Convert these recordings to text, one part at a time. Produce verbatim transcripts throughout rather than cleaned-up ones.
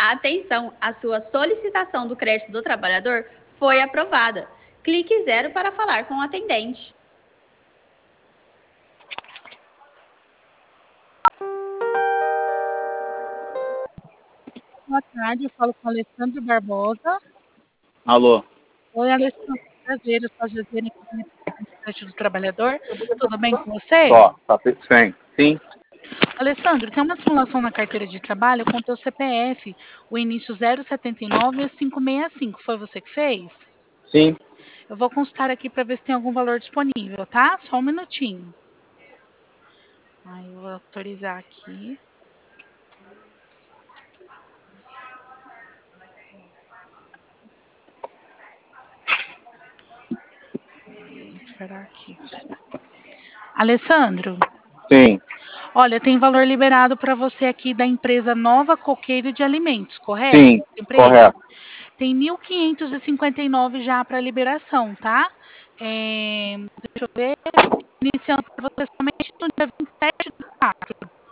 Atenção, a sua solicitação do crédito do trabalhador foi aprovada. Clique zero para falar com o atendente. Boa tarde, eu falo com o Alessandro Barbosa. Alô? Oi, Alessandro, prazer, eu sou a Josiane do crédito do trabalhador. Tudo bem com você? Ó, tá sim. Sim. Alessandro, tem uma simulação na carteira de trabalho com o teu C P F, o início zero setenta e nove e cinco seis cinco. Foi você que fez? Sim. Eu vou consultar aqui para ver se tem algum valor disponível, tá? Só um minutinho. Aí eu vou autorizar aqui. Vou esperar aqui. Alessandro? Sim. Olha, tem valor liberado para você aqui da empresa Nova Coqueiro de Alimentos, correto? Sim, Empresa? correto. Tem mil quinhentos e cinquenta e nove já para liberação, tá? É, deixa eu ver. Iniciando para você somente no dia vinte e sete do quatro.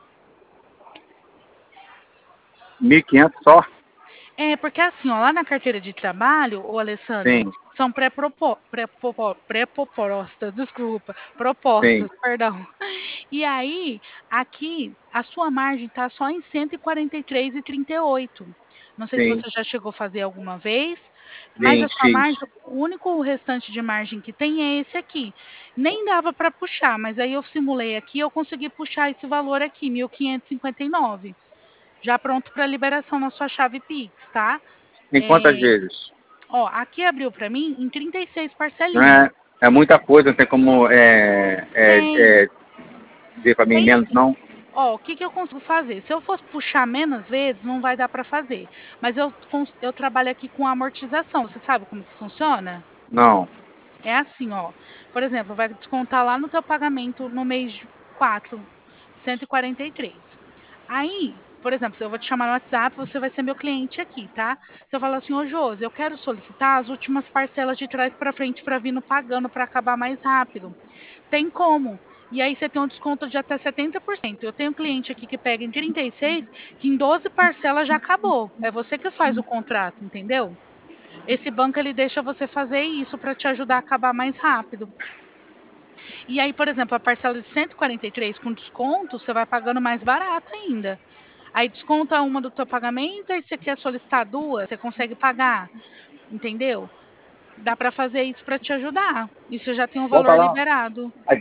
mil e quinhentos só? É, porque assim, ó, lá na carteira de trabalho, o Alessandro, Sim. são pré-propostas, desculpa, Sim. propostas, perdão. E aí, aqui, a sua margem está só em cento e quarenta e três reais e trinta e oito centavos. Não sei se Sim. você já chegou a fazer alguma vez, mas Sim, a sua fiz. margem, o único restante de margem que tem é esse aqui. Nem dava para puxar, mas aí eu simulei aqui, eu consegui puxar esse valor aqui, mil quinhentos e cinquenta e nove. Já pronto para liberação na sua chave Pix, tá? Em quantas É, vezes? ó, aqui abriu para mim em trinta e seis Não parcelinhas. é, é muita coisa, não tem como é, é, Tem, é, dizer para mim tem menos, sim. não? Ó, o que que eu consigo fazer? Se eu fosse puxar menos vezes, não vai dar para fazer. Mas eu, cons- eu trabalho aqui com amortização. Você sabe como que funciona? Não. É assim, ó. Por exemplo, vai descontar lá no teu pagamento no mês de quatro, cento e quarenta e três. Aí, por exemplo, se eu vou te chamar no WhatsApp, você vai ser meu cliente aqui, tá? Se eu falar assim, ô Josi, eu quero solicitar as últimas parcelas de trás para frente para vir no pagando para acabar mais rápido. Tem como. E aí você tem um desconto de até setenta por cento. Eu tenho um cliente aqui que pega em trinta e seis, que em doze parcelas já acabou. É você que faz o contrato, entendeu? Esse banco ele deixa você fazer isso para te ajudar a acabar mais rápido. E aí, por exemplo, a parcela de cento e quarenta e três com desconto, você vai pagando mais barato ainda. Aí desconta uma do teu pagamento, aí você quer solicitar duas, você consegue pagar, entendeu? Dá para fazer isso para te ajudar. E você já tem o Volta valor lá. liberado. Aí.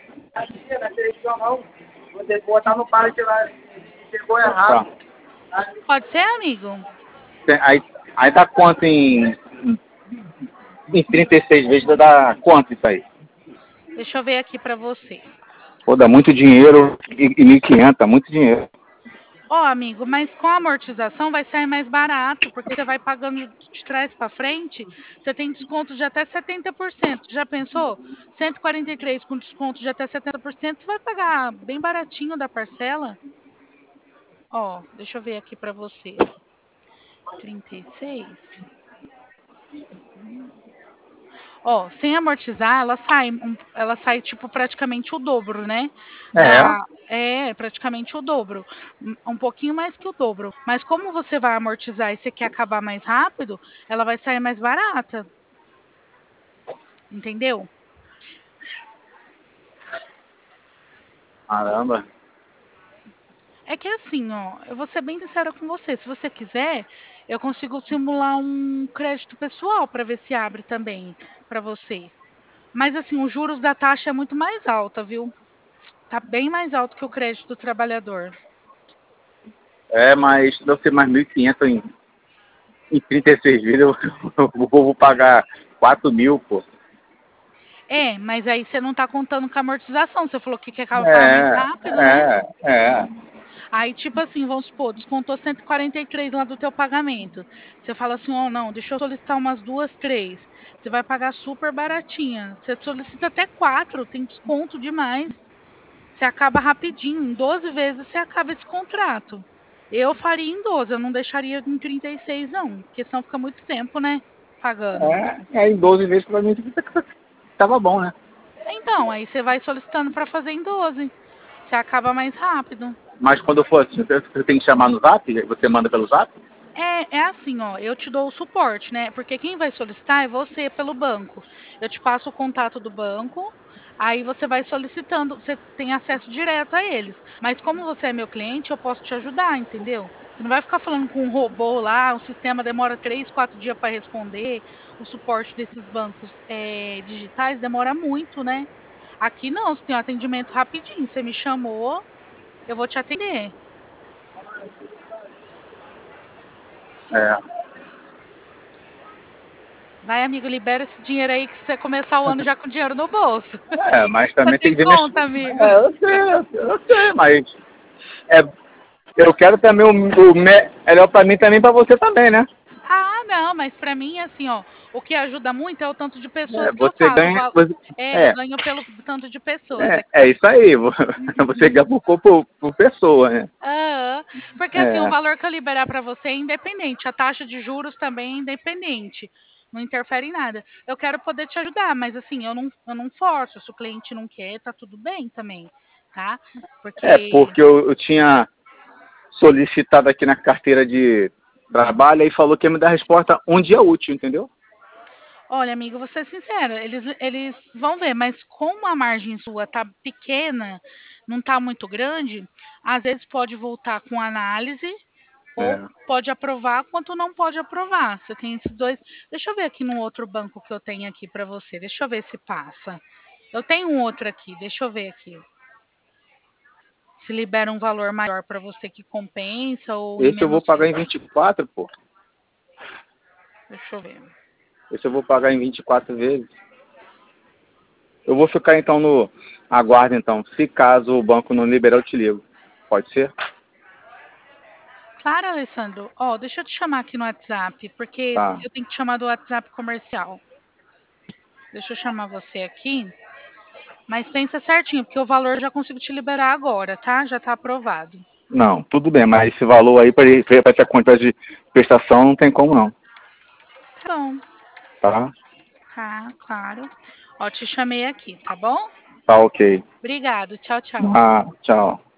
Você botar no pallet lá, chegou errado. Tá. Pode ser, amigo? Aí, aí dá quanto em, em trinta e seis vezes? Dá quanto isso aí? Deixa eu ver aqui para você. Pô, dá muito dinheiro e, e mil e quinhentos, dá muito dinheiro. Ó, amigo, mas com a amortização vai sair mais barato, porque você vai pagando de trás para frente, você tem desconto de até setenta por cento. Já pensou? cento e quarenta e três com desconto de até setenta por cento, você vai pagar bem baratinho da parcela. Ó, deixa eu ver aqui para você, ó. trinta e seis. Ó, sem amortizar, ela sai, um- ela sai tipo praticamente o dobro, né? É, Da, é, praticamente o dobro, um um pouquinho mais que o dobro. Mas como você vai amortizar e você quer acabar mais rápido, ela vai sair mais barata, entendeu? caramba. É que assim, ó, eu vou ser bem sincera com você. Se você quiser, eu consigo simular um crédito pessoal para ver se abre também para você. Mas assim, os juros da taxa é muito mais alta, viu? Tá bem mais alto que o crédito do trabalhador. É, mas deve ser mais mil e quinhentos em, em trinta e seis vezes. Eu, eu vou pagar quatro mil, pô. É, mas aí você não tá contando com a amortização. Você falou que quer acabar mais É, rápido, né? é, é. Aí, tipo assim, vamos supor, descontou cento e quarenta e três lá do teu pagamento. Você fala assim, ó, oh, não, deixa eu solicitar umas duas, três. Você vai pagar super baratinha. Você solicita até quatro, tem desconto demais. Você acaba rapidinho, em doze vezes você acaba esse contrato. Eu faria em doze, eu não deixaria em trinta e seis, não, porque senão fica muito tempo, né? Pagando. É, é em doze vezes pra mim tava bom, né? Então, aí você vai solicitando para fazer em doze. Você acaba mais rápido. Mas quando for assim, você tem que chamar no zap? Você manda pelo zap? É, é assim, ó, eu te dou o suporte, né? Porque quem vai solicitar é você pelo banco. Eu te passo o contato do banco, aí você vai solicitando, você tem acesso direto a eles. Mas como você é meu cliente, eu posso te ajudar, entendeu? Você não vai ficar falando com um robô lá, o sistema demora três, quatro dias para responder, o suporte desses bancos é, digitais demora muito, né? Aqui não, você tem um atendimento rapidinho. Você me chamou, eu vou te atender. É, Vai, amigo, libera esse dinheiro aí que você começar o ano já com dinheiro no bolso. é, mas Você também tem tem que ver minhas... conta, amigo? É, eu sei, eu sei, eu sei, mas é, eu quero também o, o me- melhor pra mim também pra você também, né? Ah, não, mas pra mim, assim, ó, o que ajuda muito é o tanto de É, pessoas que eu você falo. ganha. val- Você, É, eu é, ganho pelo tanto de pessoas. É é, que- é isso aí. Você ganha por, por, por pessoa, né? Ah, porque assim, o É, valor que eu liberar pra você é independente, a taxa de juros também é independente. Não interfere em nada. Eu quero poder te ajudar, mas assim, eu não, eu não forço. Se o cliente não quer, tá tudo bem também, tá? é Porque porque eu, eu tinha solicitado aqui na carteira de trabalho e falou que ia me dar resposta um dia útil, entendeu? olha, amigo, vou ser sincera, eles, eles vão ver, mas como a margem sua tá pequena, não tá muito grande, às vezes pode voltar com análise ou É. pode aprovar, quanto não pode aprovar. Você tem esses dois. Deixa eu ver aqui no outro banco que eu tenho aqui para você. Deixa eu ver se passa. Eu tenho um outro aqui, deixa eu ver aqui. Se libera um valor maior para você que compensa ou em Esse eu vou menos pagar em vezes. vinte e quatro, pô. Deixa eu ver. Esse eu vou pagar em vinte e quatro vezes. Eu vou ficar então no aguardo então. Se caso o banco não liberar, eu te ligo. Pode ser? Claro, Alessandro. Ó, deixa eu te chamar aqui no WhatsApp, porque Tá. eu tenho que te chamar do WhatsApp comercial. Deixa eu chamar você aqui, mas pensa certinho, porque o valor eu já consigo te liberar agora, tá? Já tá aprovado. Não, tudo bem, mas esse valor aí para essa conta de prestação não tem como não. Tá bom, Tá? tá, claro. Ó, te chamei aqui, tá bom? Tá ok. Obrigado, tchau, tchau. Ah, tchau.